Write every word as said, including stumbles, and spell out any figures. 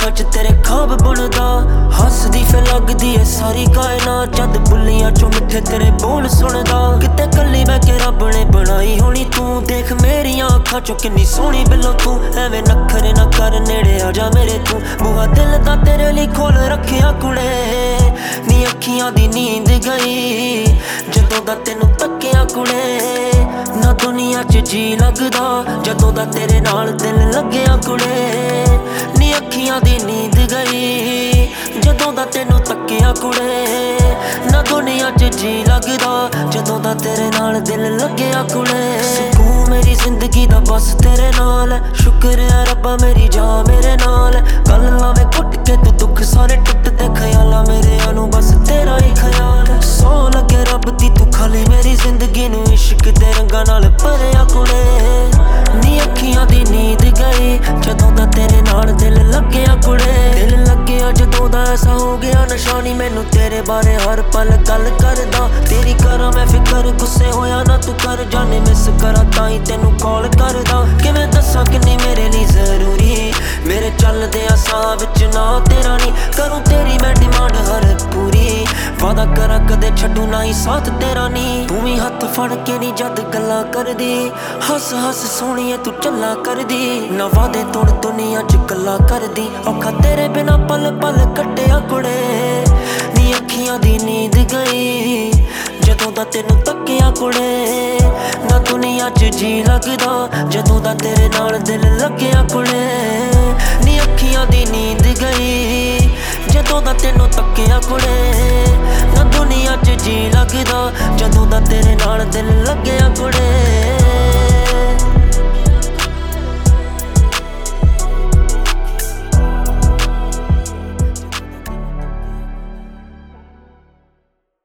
ਸੁਪਨਿਆਂ च तेरे खाब बुनदा हसदी फिर लगदी है सारी कायनात जद बुल्लियां चों मिठे तेरे बोल सुनदा किते कल्ली मैं के रब ने बनाई होनी तू देख मेरियां अखां चों किन्नी सोहनी बिल्लो तू एवें नखरे ना कर नेड़े आ जा मेरे तू बूहा दिल दा तेरे लई खोल रखिया कुड़े नी अखियां दी नींद गई जदों दा तैनूं तक्किया कुड़े ना दुनिया च जी लगदा जदों दा तेरे नाल दिल लग्गिया कुड़े नी अखियां दी नींद गई जदों दा तैनूं तक्किया कुड़े ना दुनिया च जी लगदा जदों दा तेरे नाल दिल लग्गिया कुड़े सुकून मेरी जिंदगी दा बस तेरे नाल है शुक्र है रब्बा मेरी जान मेरे नाल गल लावे घुट के तू दुख सारे टुटदे ख्यालां मेरे आनू बस तेरा ही ख्याल सौ लगे रब दी तू खाली मेरी जिंदगी नू इश्क दे रंगां नाल भरिया कुड़े नी अखियां दी नींद गई जदों दा तेरे नाल दिल लग्गिया कुड़े दिल लग्गिया जदों दा ऐसा हो गया निशानी मैनू तेरे बारे हर पल गल करदा तेरी करा मैं फिकर गुस्से होया ना तू कर जाने मिस करा ताई तैनू कॉल करदा किवें दस्सां किन्नी मेरे लिए जरूरी मेरे चलदे आ साह विच ना तेरा नी करूं तेरी मैं डिमांड हर पूरी वादा करा कदे छड्डू ना ही साथ तेरा नी तू भी हत्थ फड़ के नी जद गल्लां करदी हस हस सोहणीए तू चल्ला करदी ना वादे तोड़ दुनिया च गल्लां करदी औखा तेरे बिना पल पल कट्टिया कुड़े नी अखियां दी नींद गई जदों दा तैनूं तक्किया कुड़े ना दुनिया च जी लगदा जदों दा तेरे नाल दिल लग्गिया कुड़े नी अखियां दी नींद गई जदों दा तैनूं तक्किया कुड़े ना दुनिया च जी लगदा जदों दा तेरे नाल दिल लग्गिया कुड़े।